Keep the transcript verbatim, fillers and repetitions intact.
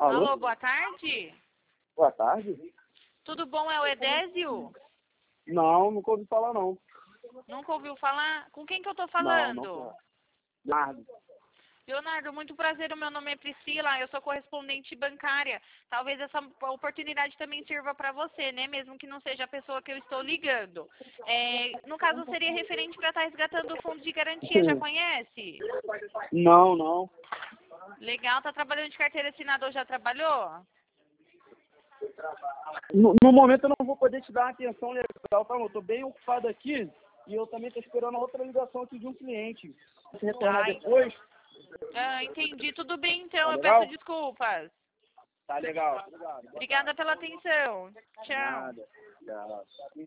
Alô? Alô, boa tarde. Boa tarde? Tudo bom, é o Edésio? Não, nunca ouvi falar não. Nunca ouviu falar? Com quem que eu tô Não, falando? não. Leonardo. Leonardo, muito prazer, o meu nome é Priscila, eu sou correspondente bancária. Talvez essa oportunidade também sirva para você, né? Mesmo que não seja a pessoa que eu estou ligando. É, no caso, seria referente para estar resgatando o fundo de garantia, já conhece? Não, não. Legal, tá trabalhando de carteira assinada ou já trabalhou? No, no momento eu não vou poder te dar uma atenção legal, tá? Eu tô bem ocupado aqui e eu também tô esperando a outra ligação aqui de um cliente. Se retornar Ai. depois, Ah, entendi. Tudo bem, então. tá Eu legal? peço desculpas. Tá legal. Obrigado. Obrigada pela atenção. Tchau. Nada. Tchau.